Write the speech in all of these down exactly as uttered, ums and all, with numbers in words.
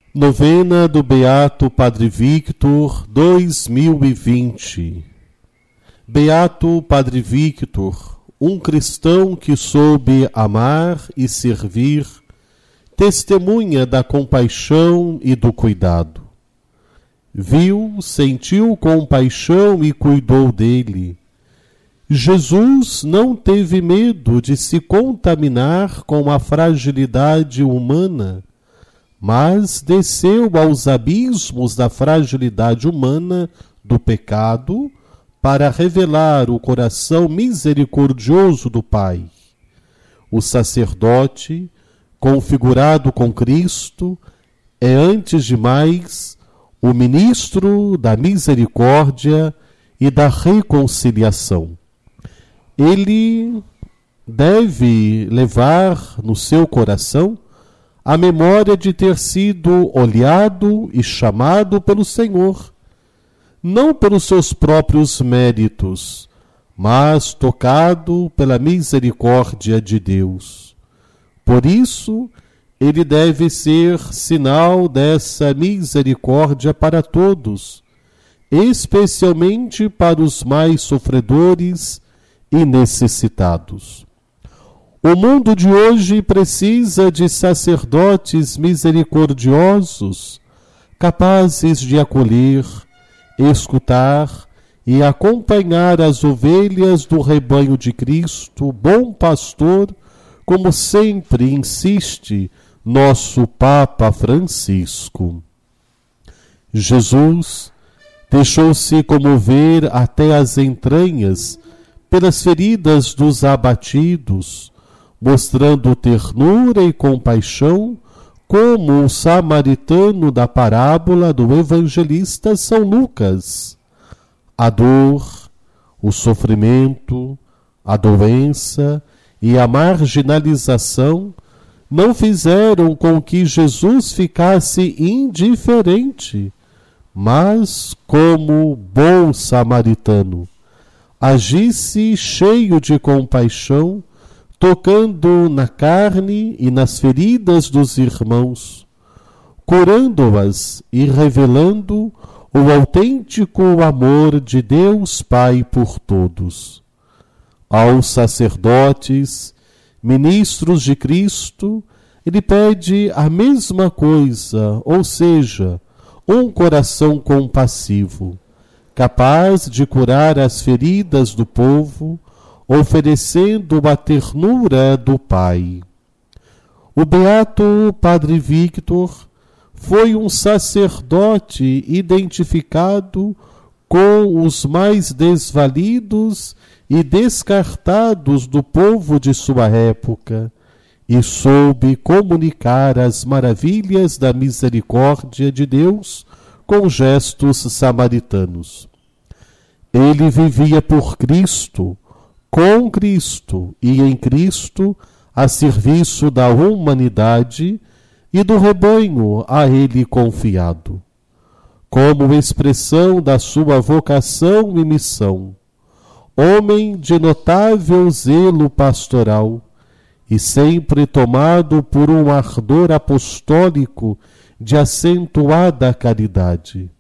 Novena do Beato Padre Victor dois mil e vinte. Beato Padre Victor, um cristão que soube amar e servir, testemunha da compaixão e do cuidado. Viu, sentiu compaixão e cuidou dele. Jesus não teve medo de se contaminar com a fragilidade humana, mas desceu aos abismos da fragilidade humana do pecado para revelar o coração misericordioso do Pai. O sacerdote, configurado com Cristo, é antes de mais o ministro da misericórdia e da reconciliação. Ele deve levar no seu coração a memória de ter sido olhado e chamado pelo Senhor, não pelos seus próprios méritos, mas tocado pela misericórdia de Deus. Por isso, ele deve ser sinal dessa misericórdia para todos, especialmente para os mais sofredores e necessitados. O mundo de hoje precisa de sacerdotes misericordiosos, capazes de acolher, escutar e acompanhar as ovelhas do rebanho de Cristo, bom pastor, como sempre insiste nosso Papa Francisco. Jesus deixou-se comover até as entranhas pelas feridas dos abatidos, mostrando ternura e compaixão, como o samaritano da parábola do evangelista São Lucas. A dor, o sofrimento, a doença e a marginalização não fizeram com que Jesus ficasse indiferente, mas, como bom samaritano, agisse cheio de compaixão, tocando na carne e nas feridas dos irmãos, curando-as e revelando o autêntico amor de Deus Pai por todos. Aos sacerdotes, ministros de Cristo, ele pede a mesma coisa, ou seja, um coração compassivo, capaz de curar as feridas do povo, oferecendo a ternura do Pai. O Beato Padre Victor foi um sacerdote identificado com os mais desvalidos e descartados do povo de sua época e soube comunicar as maravilhas da misericórdia de Deus com gestos samaritanos. Ele vivia por Cristo, com Cristo e em Cristo, a serviço da humanidade e do rebanho a ele confiado. Como expressão da sua vocação e missão, homem de notável zelo pastoral e sempre tomado por um ardor apostólico de acentuada caridade,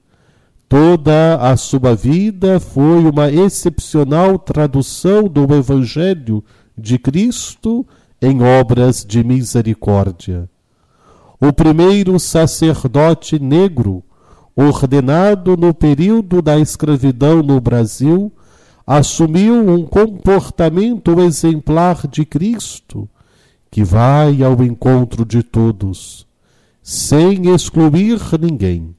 toda a sua vida foi uma excepcional tradução do Evangelho de Cristo em obras de misericórdia. O primeiro sacerdote negro, ordenado no período da escravidão no Brasil, assumiu um comportamento exemplar de Cristo, que vai ao encontro de todos, sem excluir ninguém.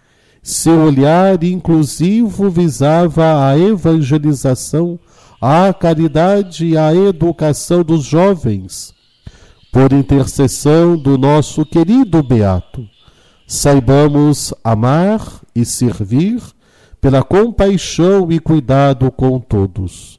Seu olhar inclusivo visava a evangelização, a caridade e a educação dos jovens. Por intercessão do nosso querido Beato, saibamos amar e servir pela compaixão e cuidado com todos.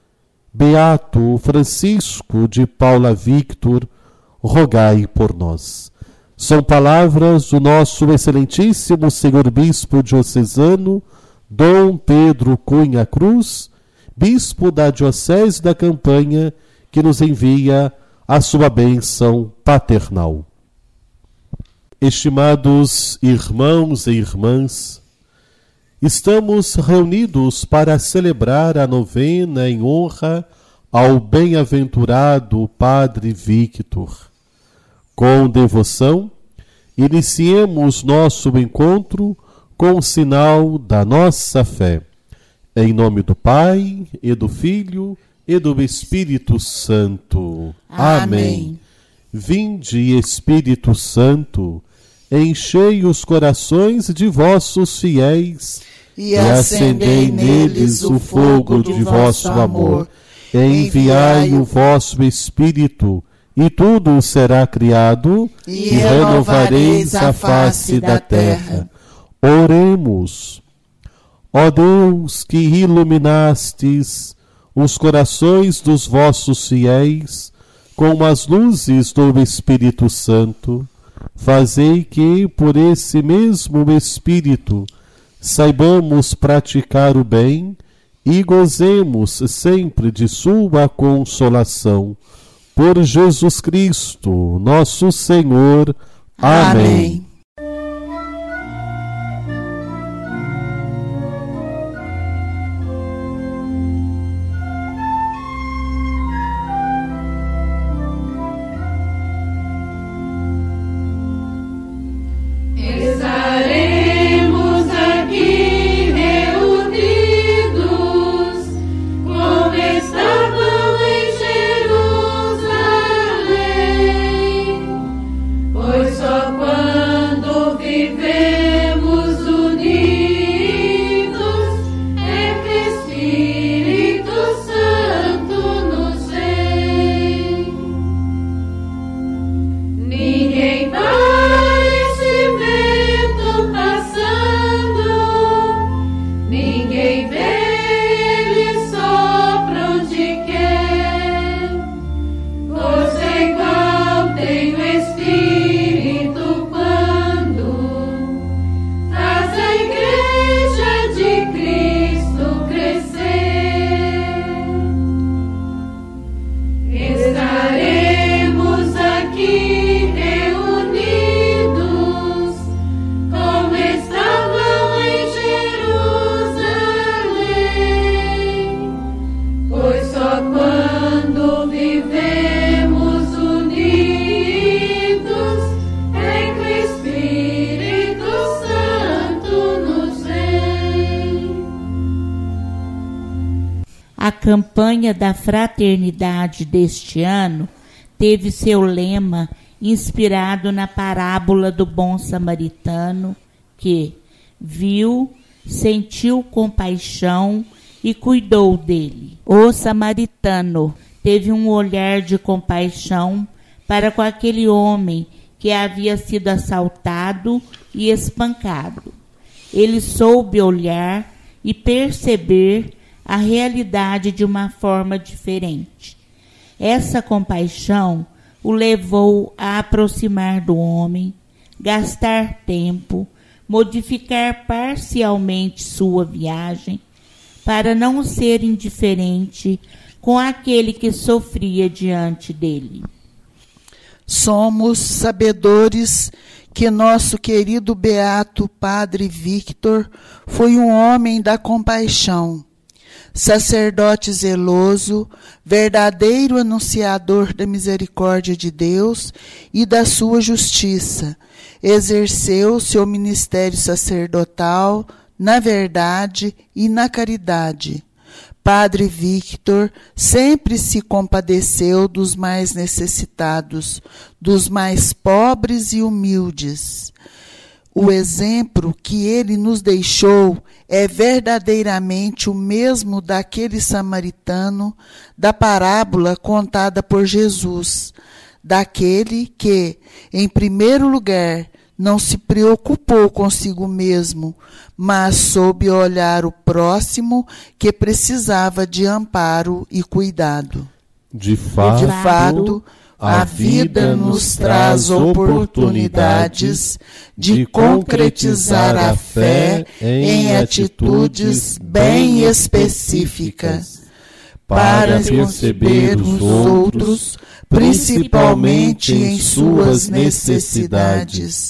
Beato Francisco de Paula Victor, rogai por nós. São palavras do nosso excelentíssimo Senhor Bispo Diocesano, Dom Pedro Cunha Cruz, Bispo da Diocese da Campanha, que nos envia a sua bênção paternal. Estimados irmãos e irmãs, estamos reunidos para celebrar a novena em honra ao bem-aventurado Padre Victor. Com devoção, iniciemos nosso encontro com o sinal da nossa fé. Em nome do Pai, e do Filho, e do Espírito Santo. Amém. Amém. Vinde, Espírito Santo, enchei os corações de vossos fiéis e, e acendei neles o fogo de vosso amor. Enviai o vosso Espírito, e tudo será criado, e, e renovareis a face da terra. Oremos. Ó Deus, que iluminastes os corações dos vossos fiéis com as luzes do Espírito Santo, fazei que, por esse mesmo Espírito, saibamos praticar o bem e gozemos sempre de sua consolação. Por Jesus Cristo, nosso Senhor. Amém. Amém. A campanha da fraternidade deste ano teve seu lema inspirado na parábola do bom samaritano que viu, sentiu compaixão e cuidou dele. O samaritano teve um olhar de compaixão para com aquele homem que havia sido assaltado e espancado. Ele soube olhar e perceber a realidade de uma forma diferente. Essa compaixão o levou a aproximar do homem, gastar tempo, modificar parcialmente sua viagem, para não ser indiferente com aquele que sofria diante dele. Somos sabedores que nosso querido beato Padre Victor foi um homem da compaixão, sacerdote zeloso, verdadeiro anunciador da misericórdia de Deus e da sua justiça. Exerceu seu ministério sacerdotal na verdade e na caridade. Padre Victor sempre se compadeceu dos mais necessitados, dos mais pobres e humildes. O exemplo que ele nos deixou é verdadeiramente o mesmo daquele samaritano da parábola contada por Jesus, daquele que, em primeiro lugar, não se preocupou consigo mesmo, mas soube olhar o próximo que precisava de amparo e cuidado. De fato, de fato a vida nos traz oportunidades de concretizar a fé em atitudes bem específicas, para perceber os outros, principalmente em suas necessidades,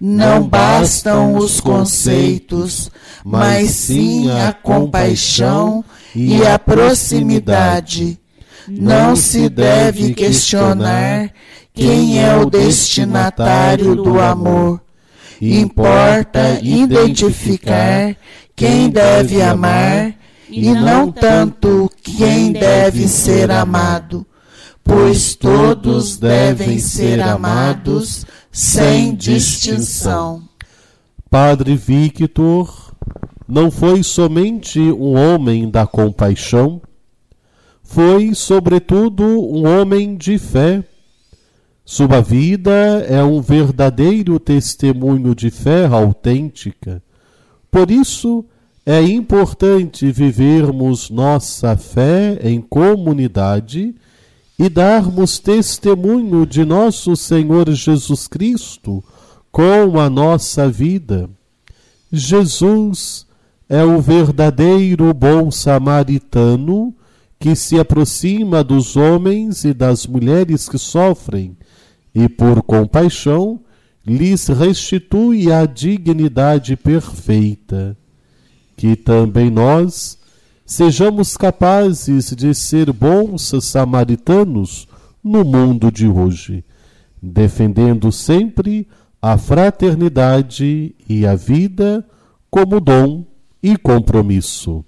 Não bastam os conceitos, mas sim a compaixão e a proximidade. Não se deve questionar quem é o destinatário do amor. Importa identificar quem deve amar e não tanto quem deve ser amado, pois todos devem ser amados sem distinção. Padre Victor não foi somente um homem da compaixão, foi, sobretudo, um homem de fé. Sua vida é um verdadeiro testemunho de fé autêntica. Por isso, é importante vivermos nossa fé em comunidade e darmos testemunho de nosso Senhor Jesus Cristo com a nossa vida. Jesus é o verdadeiro bom samaritano que se aproxima dos homens e das mulheres que sofrem e, por compaixão, lhes restitui a dignidade perfeita. Que também nós sejamos capazes de ser bons samaritanos no mundo de hoje, defendendo sempre a fraternidade e a vida como dom e compromisso.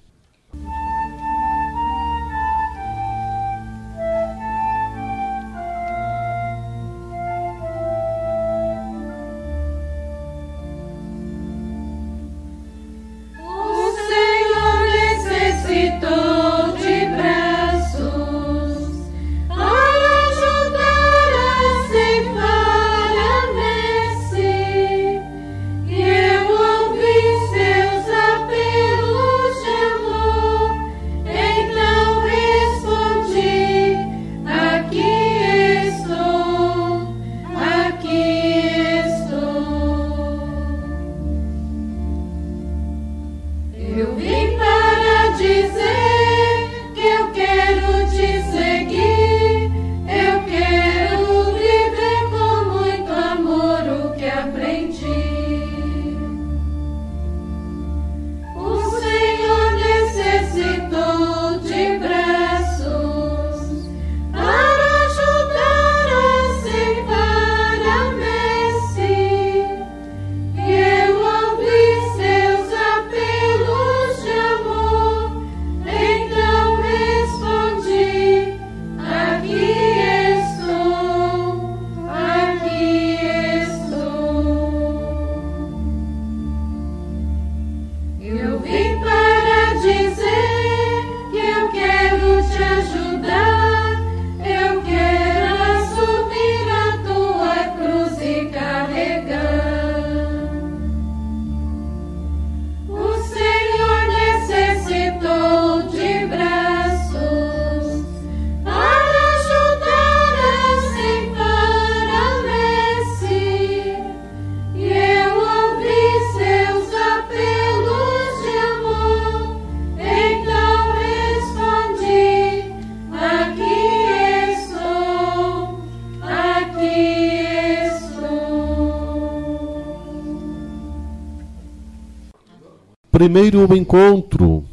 Primeiro encontro,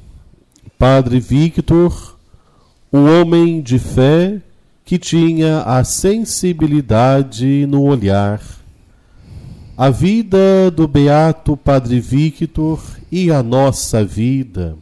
Padre Victor, um homem de fé que tinha a sensibilidade no olhar. A vida do beato Padre Victor e a nossa vida.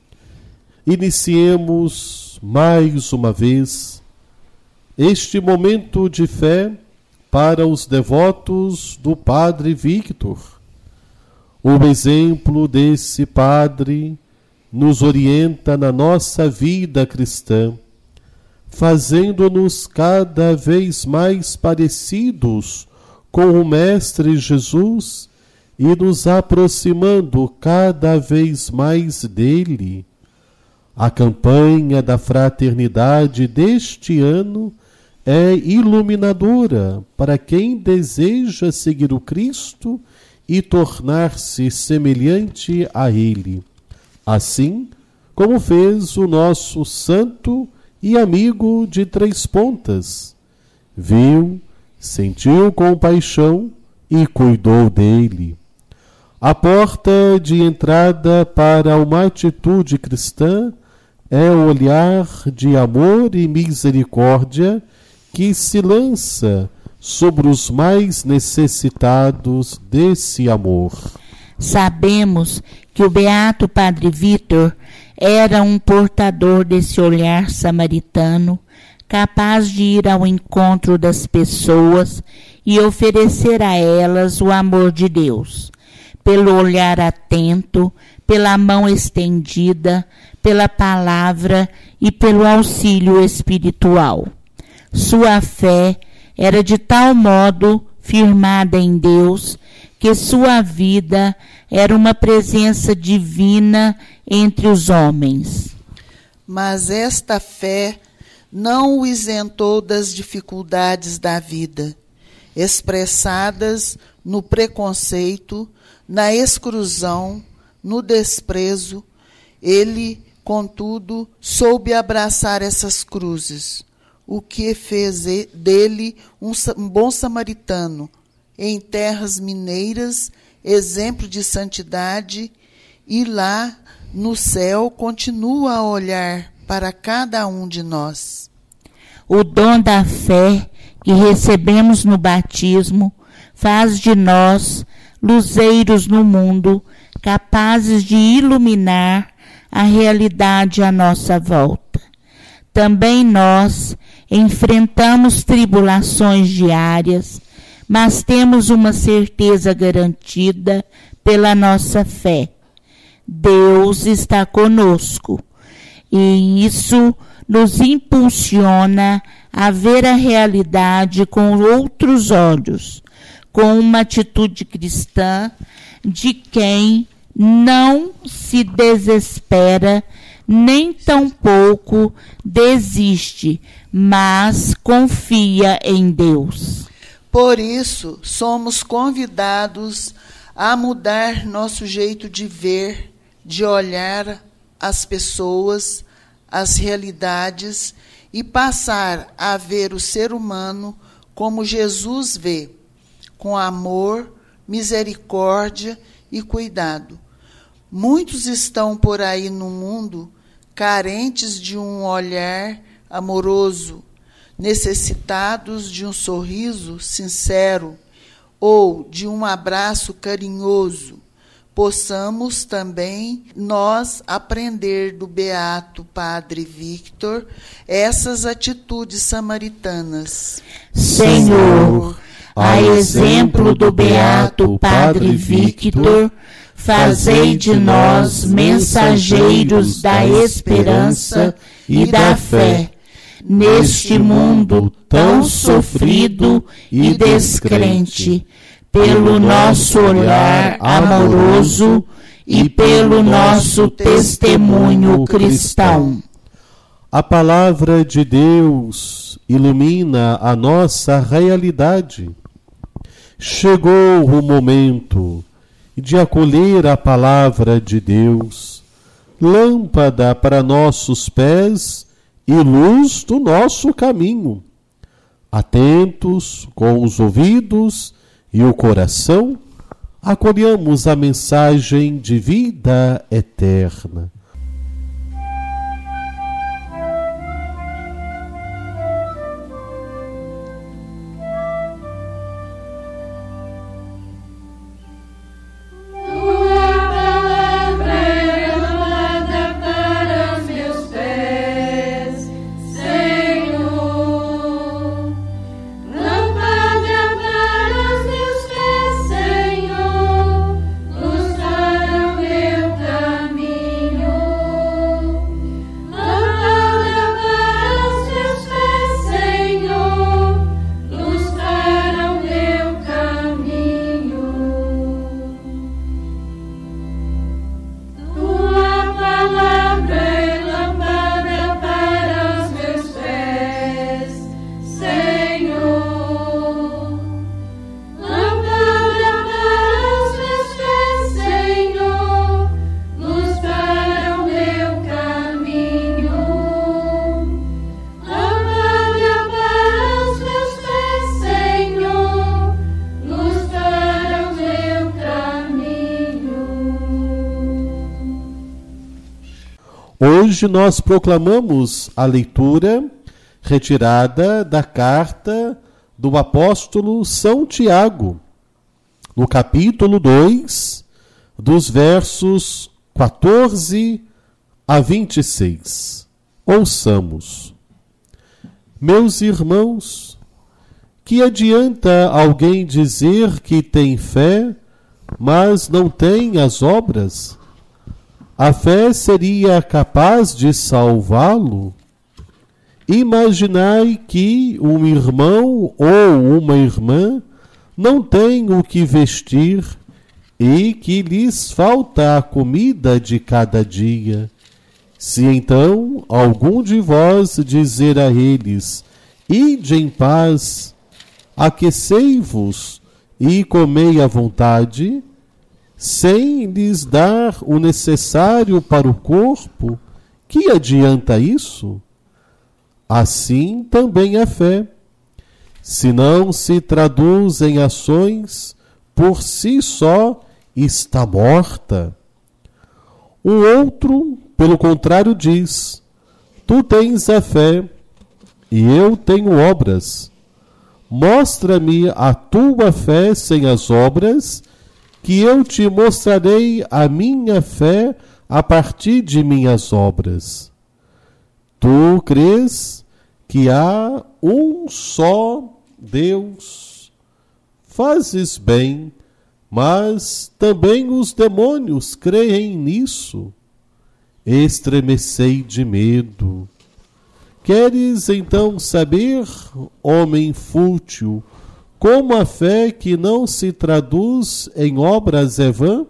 Iniciemos mais uma vez este momento de fé para os devotos do Padre Victor. O exemplo desse padre nos orienta na nossa vida cristã, fazendo-nos cada vez mais parecidos com o Mestre Jesus e nos aproximando cada vez mais dele. A campanha da fraternidade deste ano é iluminadora para quem deseja seguir o Cristo e tornar-se semelhante a Ele, assim como fez o nosso santo e amigo de Três Pontas. Viu, sentiu compaixão, e cuidou dele. A porta de entrada para uma atitude cristã é o olhar de amor e misericórdia que se lança sobre os mais necessitados desse amor. Sabemos que o beato Padre Vítor era um portador desse olhar samaritano, capaz de ir ao encontro das pessoas e oferecer a elas o amor de Deus, pelo olhar atento, pela mão estendida, pela palavra e pelo auxílio espiritual. Sua fé era de tal modo firmada em Deus que sua vida era uma presença divina entre os homens. Mas esta fé não o isentou das dificuldades da vida, expressadas no preconceito, na exclusão, no desprezo. Ele, contudo, soube abraçar essas cruzes, o que fez dele um, um bom samaritano, em terras mineiras, exemplo de santidade, e lá, no céu, continua a olhar para cada um de nós. O dom da fé que recebemos no batismo faz de nós luzeiros no mundo, capazes de iluminar a realidade à nossa volta. Também nós enfrentamos tribulações diárias, mas temos uma certeza garantida pela nossa fé. Deus está conosco, e isso nos impulsiona a ver a realidade com outros olhos, com uma atitude cristã de quem não se desespera, nem tampouco desiste, mas confia em Deus. Por isso, somos convidados a mudar nosso jeito de ver, de olhar as pessoas, as realidades, e passar a ver o ser humano como Jesus vê, com amor, misericórdia e cuidado. Muitos estão por aí no mundo carentes de um olhar amoroso, necessitados de um sorriso sincero ou de um abraço carinhoso. Possamos também nós aprender do beato Padre Vítor essas atitudes samaritanas. Senhor, a exemplo do beato Padre Vítor, fazei de nós mensageiros da esperança e da fé, neste mundo tão sofrido e descrente, pelo nosso olhar amoroso e pelo nosso testemunho cristão. A palavra de Deus ilumina a nossa realidade. Chegou o momento de acolher a palavra de Deus, lâmpada para nossos pés e luz do nosso caminho. Atentos com os ouvidos e o coração, acolhamos a mensagem de vida eterna. Caminho Hoje nós proclamamos a leitura retirada da carta do apóstolo São Tiago, no capítulo dois, dos versos quatorze a vinte e seis. Ouçamos. Meus irmãos, que adianta alguém dizer que tem fé, mas não tem as obras? A fé seria capaz de salvá-lo? Imaginai que um irmão ou uma irmã não tem o que vestir e que lhes falta a comida de cada dia. Se então algum de vós dizer a eles: ide em paz, aquecei-vos e comei à vontade, sem lhes dar o necessário para o corpo, que adianta isso? Assim também a fé, se não se traduz em ações, por si só está morta. O outro, pelo contrário, diz: tu tens a fé e eu tenho obras. Mostra-me a tua fé sem as obras, que eu te mostrarei a minha fé a partir de minhas obras. Tu crês que há um só Deus? Fazes bem, mas também os demônios creem nisso. Estremecei de medo. Queres então saber, homem fútil, como a fé que não se traduz em obras é vã?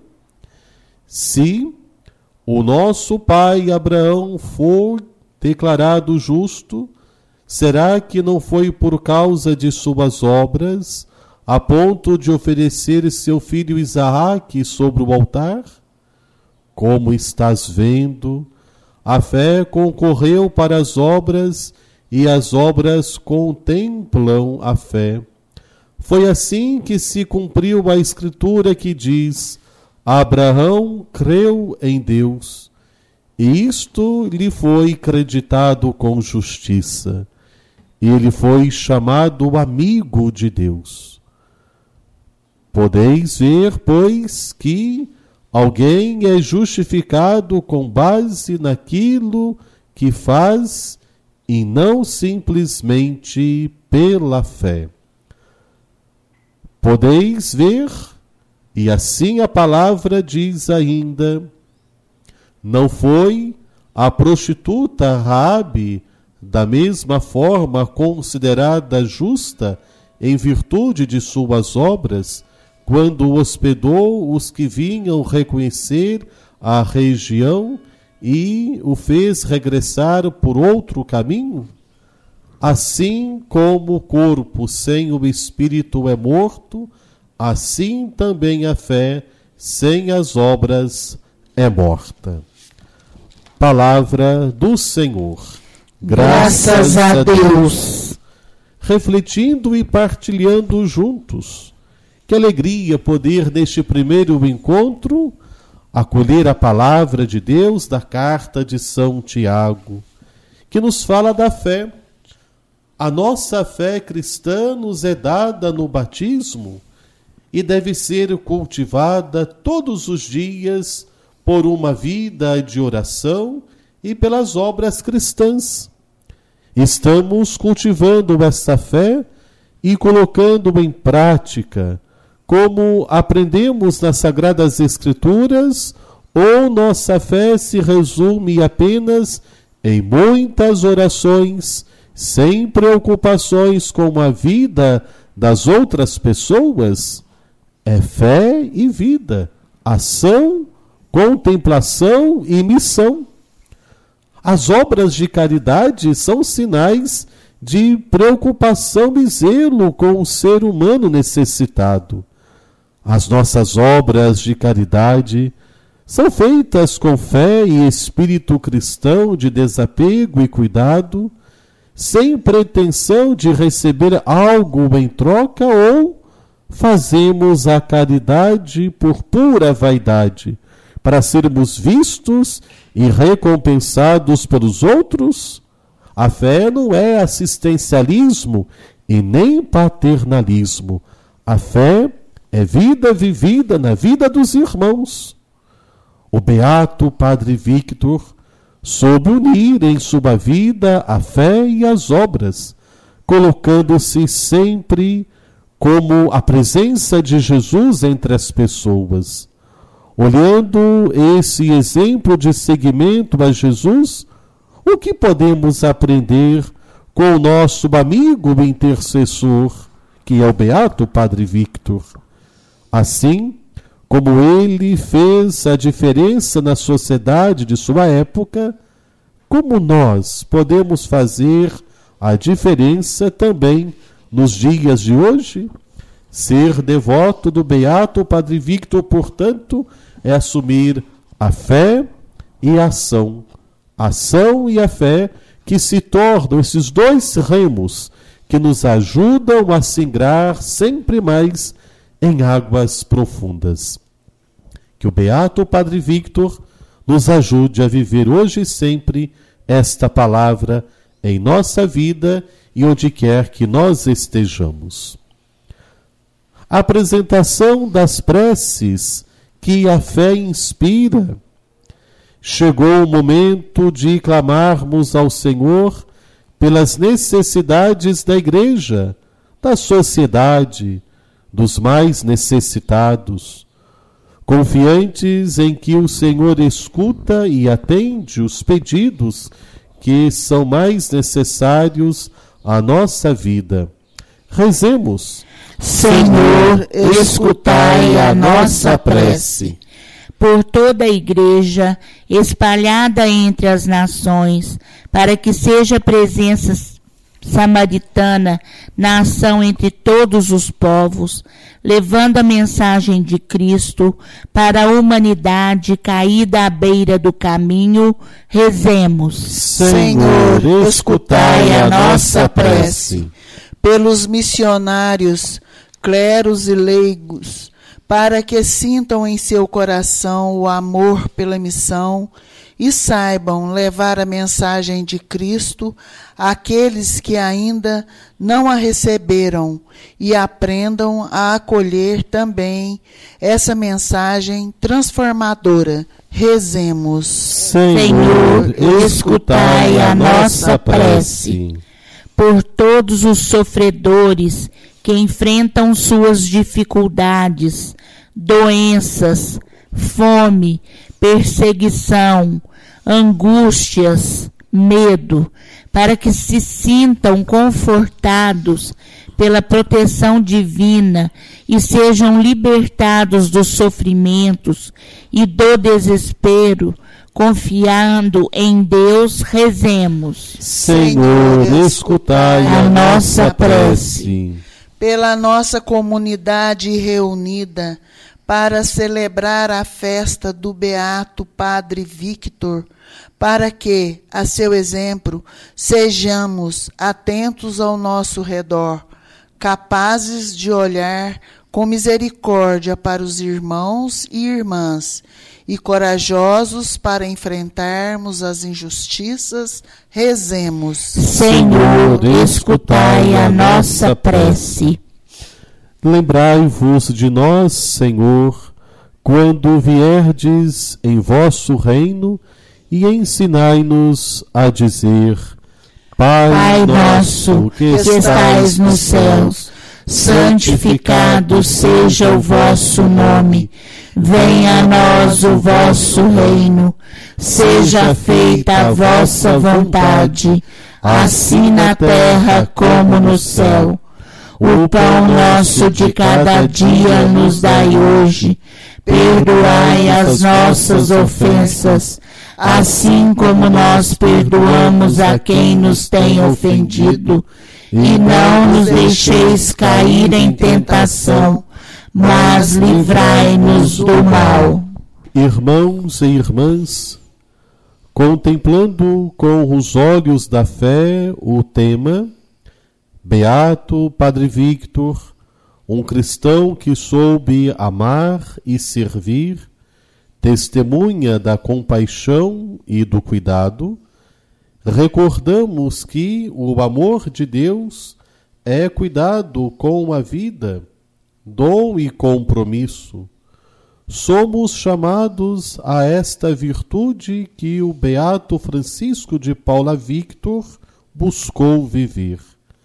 Se o nosso pai Abraão for declarado justo, será que não foi por causa de suas obras, a ponto de oferecer seu filho Isaque sobre o altar? Como estás vendo, a fé concorreu para as obras e as obras contemplam a fé. Foi assim que se cumpriu a escritura que diz: Abraão creu em Deus, e isto lhe foi creditado com justiça. Ele foi chamado amigo de Deus. Podeis ver, pois, que alguém é justificado com base naquilo que faz e não simplesmente pela fé. Podeis ver, e assim a palavra diz ainda: não foi a prostituta Raabe da mesma forma considerada justa em virtude de suas obras, quando hospedou os que vinham reconhecer a região e o fez regressar por outro caminho? Assim como o corpo sem o espírito é morto, assim também a fé sem as obras é morta. Palavra do Senhor. Graças a Deus. Refletindo e partilhando juntos. Que alegria poder, neste primeiro encontro, acolher a palavra de Deus da carta de São Tiago, que nos fala da fé. A nossa fé cristã nos é dada no batismo e deve ser cultivada todos os dias por uma vida de oração e pelas obras cristãs. Estamos cultivando esta fé e colocando em prática, como aprendemos nas Sagradas Escrituras, ou nossa fé se resume apenas em muitas orações, sem preocupações com a vida das outras pessoas? É fé e vida, ação, contemplação e missão. As obras de caridade são sinais de preocupação e zelo com o ser humano necessitado. As nossas obras de caridade são feitas com fé e espírito cristão de desapego e cuidado, sem pretensão de receber algo em troca, ou fazemos a caridade por pura vaidade, para sermos vistos e recompensados pelos outros? A fé não é assistencialismo e nem paternalismo. A fé é vida vivida na vida dos irmãos. O beato Padre Victor soube unir em sua vida a fé e as obras, colocando-se sempre como a presença de Jesus entre as pessoas. Olhando esse exemplo de seguimento a Jesus, o que podemos aprender com o nosso amigo intercessor, que é o beato Padre Victor? Assim como ele fez a diferença na sociedade de sua época, como nós podemos fazer a diferença também nos dias de hoje? Ser devoto do beato Padre Victor, portanto, é assumir a fé e a ação. A ação e a fé que se tornam esses dois remos que nos ajudam a singrar sempre mais em águas profundas. Que o beato Padre Victor nos ajude a viver hoje e sempre esta palavra em nossa vida e onde quer que nós estejamos. A apresentação das preces que a fé inspira. Chegou o momento de clamarmos ao Senhor pelas necessidades da Igreja, da sociedade, dos mais necessitados, confiantes em que o Senhor escuta e atende os pedidos que são mais necessários à nossa vida. Rezemos. Senhor, escutai a nossa prece. Por toda a Igreja, espalhada entre as nações, para que seja presença samaritana na ação entre todos os povos, levando a mensagem de Cristo para a humanidade caída à beira do caminho, rezemos. Senhor, escutai a nossa prece. Pelos missionários, cleros e leigos, para que sintam em seu coração o amor pela missão e saibam levar a mensagem de Cristo àqueles que ainda não a receberam e aprendam a acolher também essa mensagem transformadora. Rezemos. Senhor, escutai a nossa prece. Por todos os sofredores que enfrentam suas dificuldades, doenças, fome, perseguição, angústias, medo, para que se sintam confortados pela proteção divina e sejam libertados dos sofrimentos e do desespero, confiando em Deus, rezemos. Senhor, escutai a nossa prece. Pela nossa comunidade reunida para celebrar a festa do beato Padre Victor, para que, a seu exemplo, sejamos atentos ao nosso redor, capazes de olhar com misericórdia para os irmãos e irmãs e corajosos para enfrentarmos as injustiças, rezemos. Senhor, escutai a nossa prece. Lembrai-vos de nós, Senhor, quando vierdes em vosso reino, e ensinai-nos a dizer: Pai, Pai nosso que estais nos céus, santificado seja o vosso nome. Venha a nós o vosso reino. Seja feita a vossa vontade, assim na terra como no céu. O pão nosso de cada dia nos dai hoje. Perdoai as nossas ofensas, assim como nós perdoamos a quem nos tem ofendido. E não nos deixeis cair em tentação, mas livrai-nos do mal. Irmãos e irmãs, contemplando com os olhos da fé o tema Beato Padre Victor, um cristão que soube amar e servir, testemunha da compaixão e do cuidado, recordamos que o amor de Deus é cuidado com a vida, dom e compromisso. Somos chamados a esta virtude que o beato Francisco de Paula Victor buscou viver.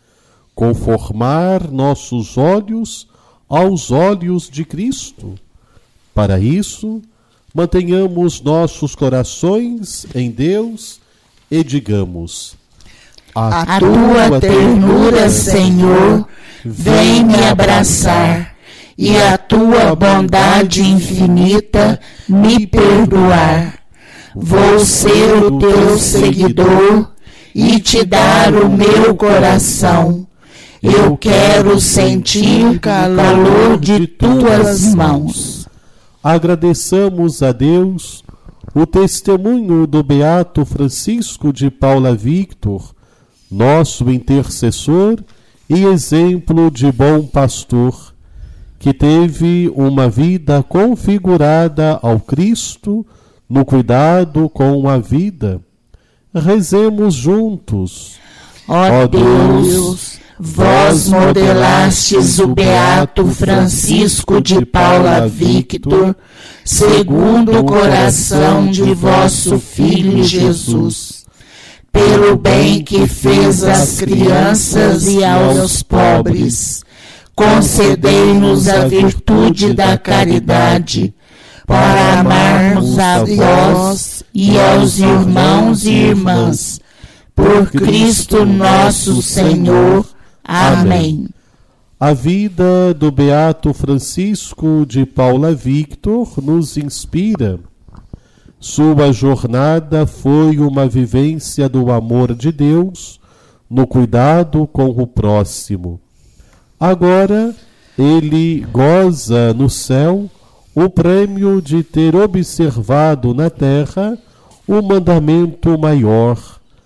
Conformar nossos olhos aos olhos de Cristo. Para isso, mantenhamos nossos corações em Deus e digamos: a tua ternura, Senhor, vem me abraçar, e a tua bondade infinita me perdoar. Vou ser o teu seguidor e te dar o meu coração. Eu quero sentir o calor de tuas mãos. Agradeçamos a Deus o testemunho do beato Francisco de Paula Victor, nosso intercessor e exemplo de bom pastor, que teve uma vida configurada ao Cristo no cuidado com a vida. Rezemos juntos. Ó Deus, vós modelastes o beato Francisco de Paula Victor, segundo o coração de vosso Filho Jesus, pelo bem que fez às crianças e aos pobres. Concedei-nos a virtude da caridade, para amarmos a vós e aos irmãos e irmãs, por Cristo nosso Senhor. Amém. A vida do beato Francisco de Paula Victor nos inspira. Sua jornada foi uma vivência do amor de Deus no cuidado com o próximo. Agora ele goza no céu o prêmio de ter observado na terra o mandamento maior: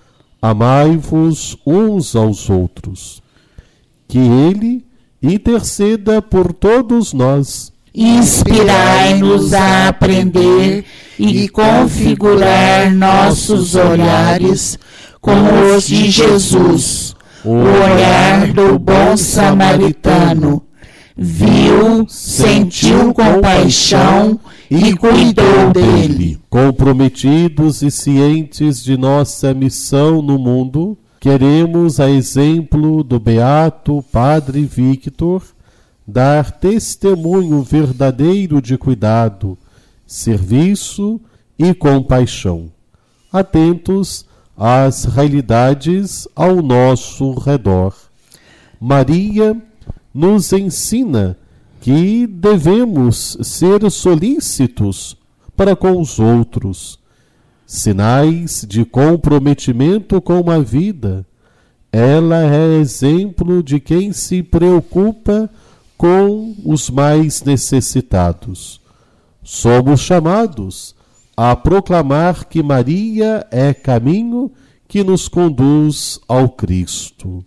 amai-vos uns aos outros. Que ele interceda por todos nós. Inspirai-nos a aprender e configurar nossos olhares como os de Jesus, o olhar do bom samaritano. Viu, sentiu compaixão e cuidou dele. Comprometidos e cientes de nossa missão no mundo, queremos, a exemplo do beato Padre Victor, dar testemunho verdadeiro de cuidado, serviço e compaixão, atentos às realidades ao nosso redor. Maria nos ensina que devemos ser solícitos para com os outros, sinais de comprometimento com a vida. Ela é exemplo de quem se preocupa com os mais necessitados. Somos chamados a proclamar que Maria é caminho que nos conduz ao Cristo.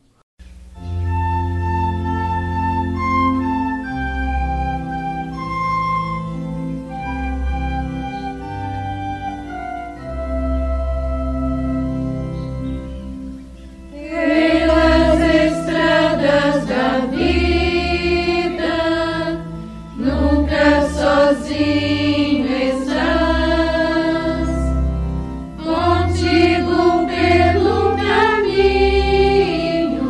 Contigo pelo caminho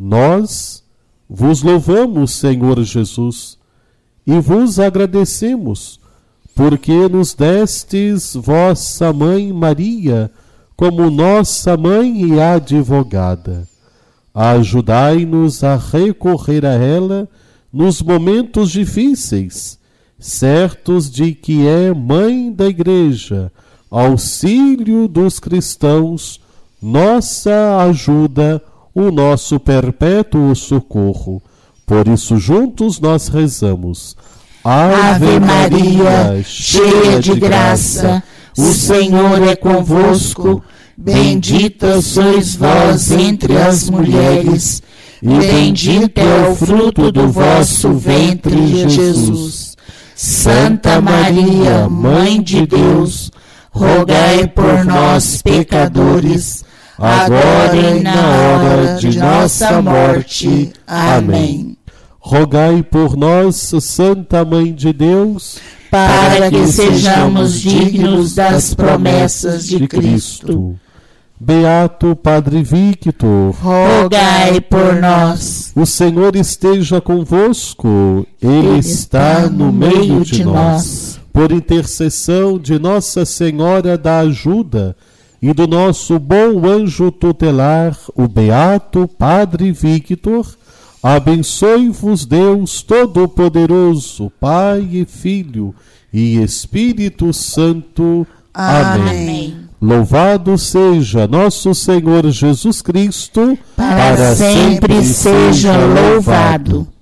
Nós vos louvamos, Senhor Jesus, e vos agradecemos, porque nos destes vossa Mãe Maria como nossa mãe e advogada. Ajudai-nos a recorrer a ela nos momentos difíceis, certos de que é Mãe da Igreja, auxílio dos cristãos, nossa ajuda, o nosso perpétuo socorro. Por isso juntos nós rezamos. Ave Maria, cheia de graça, o Senhor é convosco. Bendita sois vós entre as mulheres, e bendito é o fruto do vosso ventre, Jesus. Santa Maria, Mãe de Deus, rogai por nós, pecadores, agora e na hora de nossa morte. Amém. Rogai por nós, Santa Mãe de Deus, para que sejamos dignos das promessas de Cristo. Beato Padre Victor, rogai por nós. O Senhor esteja convosco, Ele está no meio de nós. Por intercessão de Nossa Senhora da Ajuda e do nosso bom anjo tutelar, o Beato Padre Victor, abençoe-vos Deus Todo-Poderoso, Pai e Filho e Espírito Santo. Amém. Amém. Louvado seja nosso Senhor Jesus Cristo, para, para sempre, sempre seja louvado.